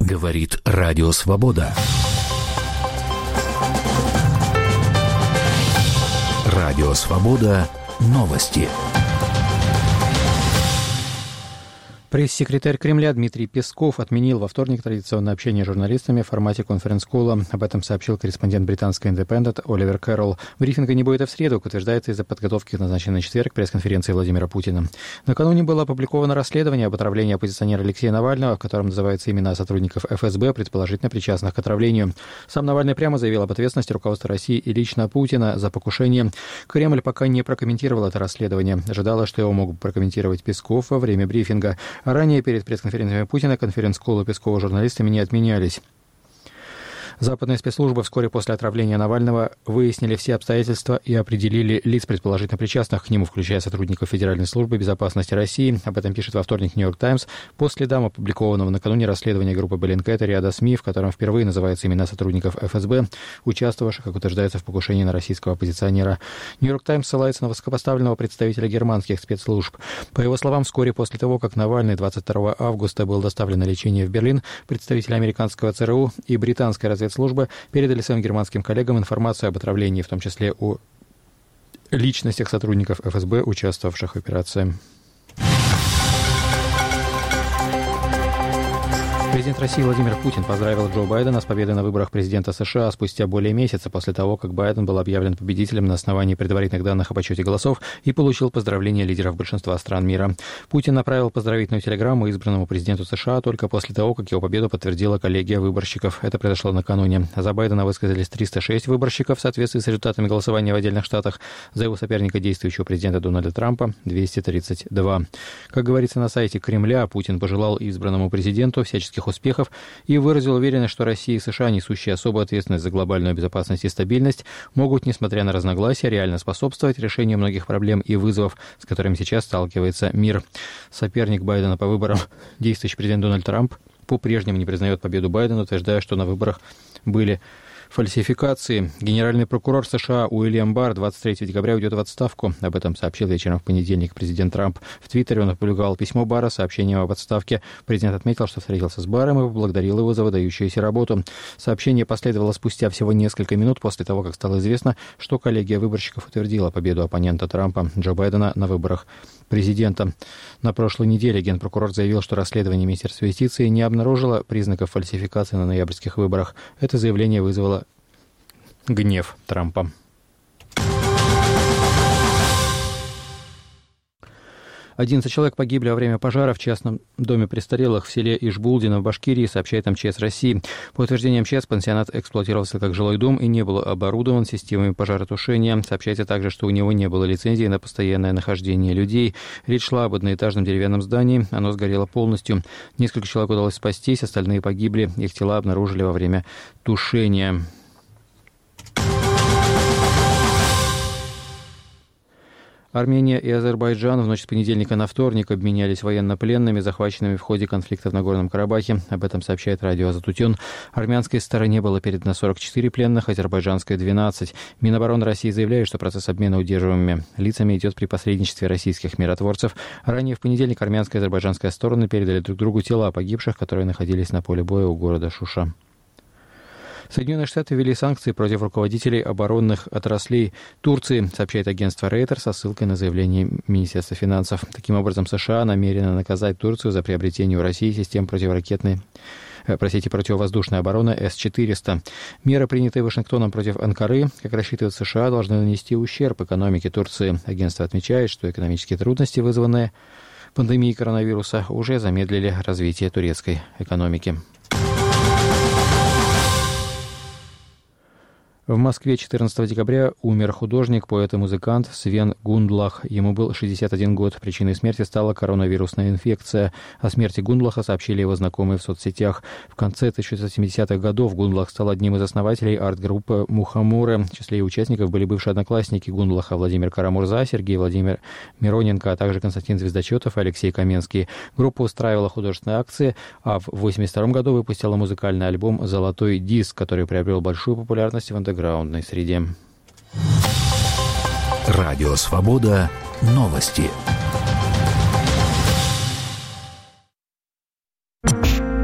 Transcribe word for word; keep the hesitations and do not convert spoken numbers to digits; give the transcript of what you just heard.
Говорит Радио Свобода. Радио Свобода. Новости. Пресс-секретарь Кремля Дмитрий Песков отменил во вторник традиционное общение с журналистами в формате конференц-колла. Об этом сообщил корреспондент британской «Индепендент» Оливер Кэрролл. Брифинга не будет и в среду, как утверждается из-за подготовки к назначенной четверг пресс-конференции Владимира Путина. Накануне было опубликовано расследование об отравлении оппозиционера Алексея Навального, в котором называются имена сотрудников эф эс бэ, предположительно причастных к отравлению. Сам Навальный прямо заявил об ответственности руководства России и лично Путина за покушение. Кремль пока не прокомментировал это расследование. Ожидалось, что его могут прокомментировать Песков во время брифинга. А ранее перед пресс-конференциями Путина конференц-коллы Пескова журналистами не отменялись. Западные спецслужбы вскоре после отравления Навального выяснили все обстоятельства и определили лиц, предположительно причастных к нему, включая сотрудников Федеральной службы безопасности России. Об этом пишет во вторник «Нью-Йорк Таймс» по следам опубликованного накануне расследования группы Bellingcat и ряда СМИ, в котором впервые называются имена сотрудников эф эс бэ, участвовавших, как утверждается, в покушении на российского оппозиционера. «Нью-Йорк Таймс» ссылается на высокопоставленного представителя германских спецслужб. По его словам, вскоре после того, как Навальный двадцать второго августа был доставлен на лечение в Берлин, представители американского цэ эр у и британской разведслужбы службы передали своим германским коллегам информацию об отравлении, в том числе о личностях сотрудников эф эс бэ, участвовавших в операции. Президент России Владимир Путин поздравил Джо Байдена с победой на выборах президента США спустя более месяца после того, как Байден был объявлен победителем на основании предварительных данных о подсчете голосов и получил поздравления лидеров большинства стран мира. Путин направил поздравительную телеграмму избранному президенту США только после того, как его победу подтвердила коллегия выборщиков. Это произошло накануне. За Байдена высказались триста шесть выборщиков в соответствии с результатами голосования в отдельных штатах. За его соперника, действующего президента Дональда Трампа, двести тридцать два. Как говорится на сайте Кремля, Путин пожелал избранному президенту всяческих успехов и выразил уверенность, что Россия и США, несущие особую ответственность за глобальную безопасность и стабильность, могут, несмотря на разногласия, реально способствовать решению многих проблем и вызовов, с которыми сейчас сталкивается мир. Соперник Байдена по выборам, действующий президент Дональд Трамп, по-прежнему не признает победу Байдена, утверждая, что на выборах были фальсификации. Генеральный прокурор США Уильям Барр двадцать третьего декабря уйдет в отставку. Об этом сообщил вечером в понедельник президент Трамп. В Твиттере он опубликовал письмо Барра с сообщением об отставке. Президент отметил, что встретился с Барром и поблагодарил его за выдающуюся работу. Сообщение последовало спустя всего несколько минут после того, как стало известно, что коллегия выборщиков утвердила победу оппонента Трампа Джо Байдена на выборах президента. На прошлой неделе генпрокурор заявил, что расследование Министерства юстиции не обнаружило признаков фальсификации на ноябрьских выборах. Это заявление вызвало гнев Трампа. одиннадцать человек погибли во время пожара в частном доме престарелых в селе Ишбулдино в Башкирии, сообщает эм че эс России. По утверждениям эм че эс, пансионат эксплуатировался как жилой дом и не был оборудован системами пожаротушения. Сообщается также, что у него не было лицензии на постоянное нахождение людей. Речь шла об одноэтажном деревянном здании. Оно сгорело полностью. Несколько человек удалось спастись, остальные погибли. Их тела обнаружили во время тушения. Армения и Азербайджан в ночь с понедельника на вторник обменялись военнопленными, захваченными в ходе конфликта в Нагорном Карабахе. Об этом сообщает радио «Азатутюн». Армянской стороне было передано сорок четыре пленных, азербайджанской – двенадцать. Минобороны России заявляет, что процесс обмена удерживаемыми лицами идет при посредничестве российских миротворцев. Ранее в понедельник армянская и азербайджанская стороны передали друг другу тела погибших, которые находились на поле боя у города Шуша. Соединенные Штаты ввели санкции против руководителей оборонных отраслей Турции, сообщает агентство Рейтер со ссылкой на заявление Министерства финансов. Таким образом, США намерены наказать Турцию за приобретение у России систем противоракетной простите, противовоздушной обороны эс четыреста. Меры, принятые Вашингтоном против Анкары, как рассчитывают США, должны нанести ущерб экономике Турции. Агентство отмечает, что экономические трудности, вызванные пандемией коронавируса, уже замедлили развитие турецкой экономики. В Москве четырнадцатого декабря умер художник, поэт и музыкант Свен Гундлах. Ему был шестьдесят один год. Причиной смерти стала коронавирусная инфекция. О смерти Гундлаха сообщили его знакомые в соцсетях. В конце тысяча девятьсот семидесятых годов Гундлах стал одним из основателей арт-группы «Мухоморы». В числе ее участников были бывшие одноклассники Гундлаха Владимир Карамурза, Сергей Владимир Мироненко, а также Константин Звездочетов и Алексей Каменский. Группа устраивала художественные акции, а в восемьдесят втором году выпустила музыкальный альбом «Золотой диск», который приобрел большую популярность в андеграундной среде. Радио «Свобода». Новости.